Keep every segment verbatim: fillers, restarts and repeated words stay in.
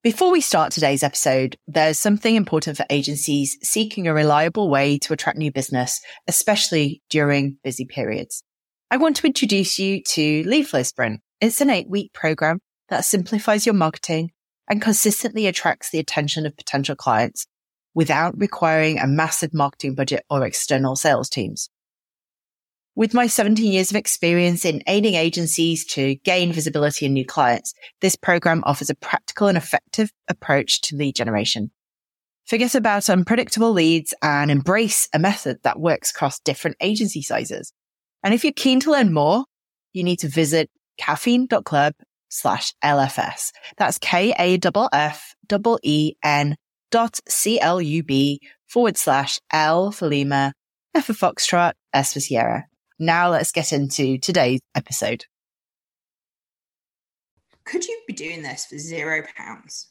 Before we start today's episode, there's something important for agencies seeking a reliable way to attract new business, especially during busy periods. I want to introduce you to Lead Flow Sprint. It's an eight-week program that simplifies your marketing and consistently attracts the attention of potential clients without requiring a massive marketing budget or external sales teams. With my seventeen years of experience in aiding agencies to gain visibility and new clients, this program offers a practical and effective approach to lead generation. Forget about unpredictable leads and embrace a method that works across different agency sizes. And if you're keen to learn more, you need to visit caffeine.club slash LFS. That's K-A-F-F-E-E-N dot C-L-U-B forward slash L for Lima, F for Foxtrot, S for Sierra. Now let's get into today's episode. Could you be doing this for zero pounds?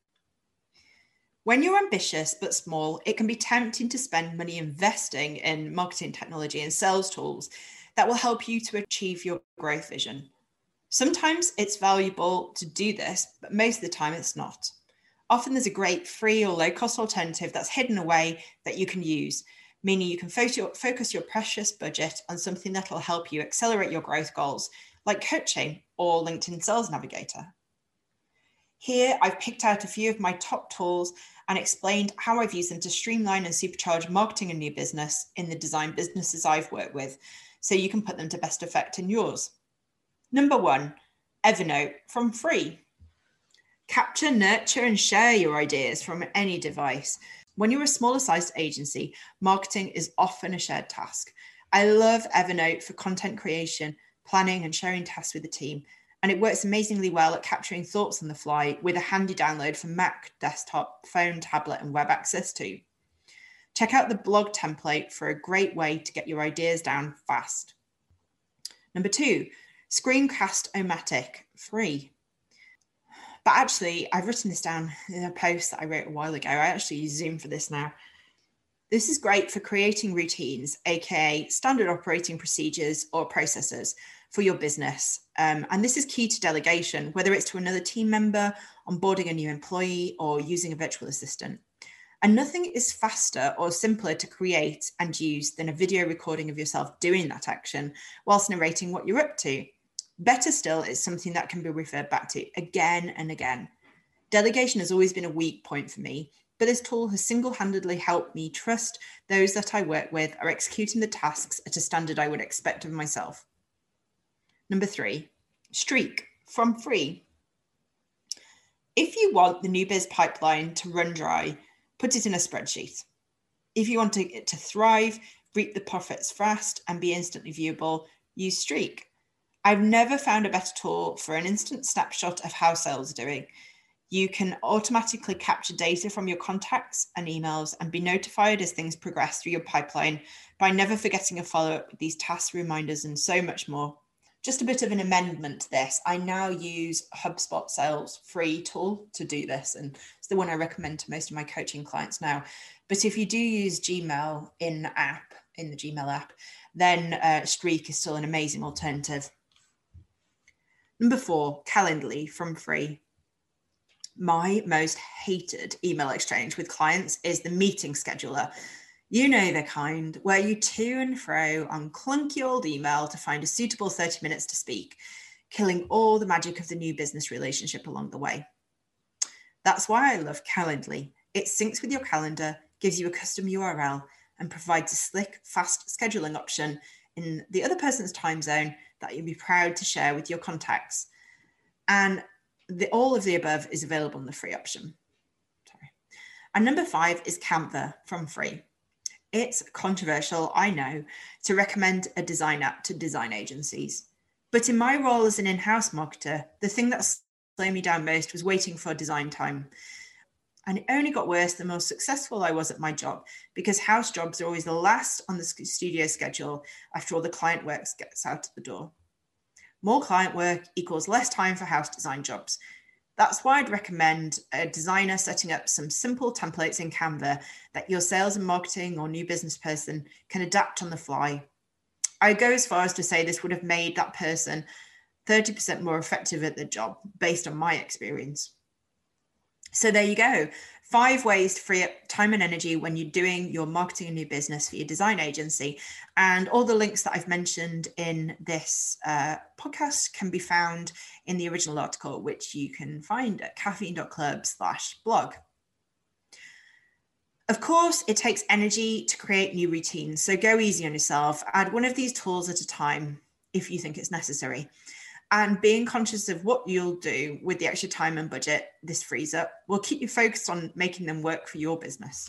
When you're ambitious but small, it can be tempting to spend money investing in marketing technology and sales tools that will help you to achieve your growth vision. Sometimes it's valuable to do this, but most of the time it's not. Often there's a great free or low-cost alternative that's hidden away that you can use, meaning you can focus your, focus your precious budget on something that will help you accelerate your growth goals, like coaching or LinkedIn Sales Navigator. Here, I've picked out a few of my top tools and explained how I've used them to streamline and supercharge marketing and new business in the design businesses I've worked with, so you can put them to best effect in yours. Number one, Evernote from Free. Capture, nurture, and share your ideas from any device. When you're a smaller sized agency, marketing is often a shared task. I love Evernote for content creation, planning, and sharing tasks with the team. And it works amazingly well at capturing thoughts on the fly with a handy download for Mac, desktop, phone, tablet, and web access too. Check out the blog template for a great way to get your ideas down fast. Number two, Screencast-O-Matic, free. But actually, I've written this down in a post that I wrote a while ago. I actually use Zoom for this now. This is great for creating routines, aka standard operating procedures or processes for your business. Um, and this is key to delegation, whether it's to another team member, onboarding a new employee, or using a virtual assistant. And nothing is faster or simpler to create and use than a video recording of yourself doing that action whilst narrating what you're up to. Better still, it's something that can be referred back to again and again. Delegation has always been a weak point for me, but this tool has single-handedly helped me trust those that I work with are executing the tasks at a standard I would expect of myself. Number three, Streak from Free. If you want the new biz pipeline to run dry, put it in a spreadsheet. If you want it to thrive, reap the profits fast, and be instantly viewable, use Streak. I've never found a better tool for an instant snapshot of how sales are doing. You can automatically capture data from your contacts and emails and be notified as things progress through your pipeline by never forgetting a follow-up with these tasks, reminders, and so much more. Just a bit of an amendment to this. I now use HubSpot Sales free tool to do this, and it's the one I recommend to most of my coaching clients now. But if you do use Gmail in app, in the Gmail app, then uh, Streak is still an amazing alternative. Number four, Calendly from Free. My most hated email exchange with clients is the meeting scheduler. You know the kind where you to and fro on clunky old email to find a suitable thirty minutes to speak, killing all the magic of the new business relationship along the way. That's why I love Calendly. It syncs with your calendar, gives you a custom U R L, and provides a slick, fast scheduling option in the other person's time zone that you'll be proud to share with your contacts. And the, all of the above is available in the free option. Sorry. And number five is Canva from Free. It's controversial, I know, to recommend a design app to design agencies. But in my role as an in-house marketer, the thing that slowed me down most was waiting for design time. And it only got worse the more successful I was at my job, because house jobs are always the last on the studio schedule after all the client work gets out the door. More client work equals less time for house design jobs. That's why I'd recommend a designer setting up some simple templates in Canva that your sales and marketing or new business person can adapt on the fly. I go as far as to say this would have made that person thirty percent more effective at their job based on my experience. So there you go. Five ways to free up time and energy when you're doing your marketing and new business for your design agency. And all the links that I've mentioned in this uh, podcast can be found in the original article, which you can find at caffeine.club slash blog. Of course, it takes energy to create new routines, so go easy on yourself. Add one of these tools at a time if you think it's necessary. And being conscious of what you'll do with the extra time and budget this frees up will keep you focused on making them work for your business.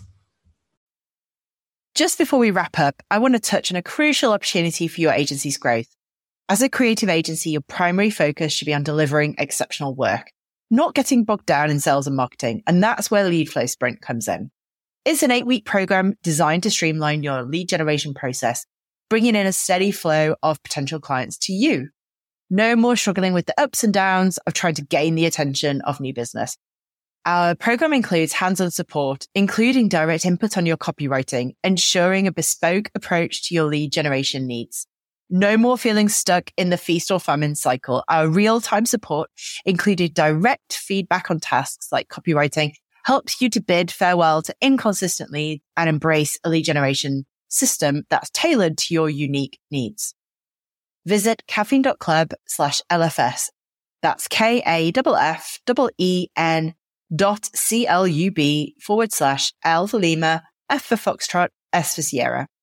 Just before we wrap up, I want to touch on a crucial opportunity for your agency's growth. As a creative agency, your primary focus should be on delivering exceptional work, not getting bogged down in sales and marketing. And that's where Lead Flow Sprint comes in. It's an eight-week program designed to streamline your lead generation process, bringing in a steady flow of potential clients to you. No more struggling with the ups and downs of trying to gain the attention of new business. Our program includes hands-on support, including direct input on your copywriting, ensuring a bespoke approach to your lead generation needs. No more feeling stuck in the feast or famine cycle. Our real-time support, including direct feedback on tasks like copywriting, helps you to bid farewell to inconsistent leads and embrace a lead generation system that's tailored to your unique needs. Visit caffeine.club slash LFS. That's K-A-F-F-E-E-N dot C-L-U-B forward slash L for Lima, F for Foxtrot, S for Sierra.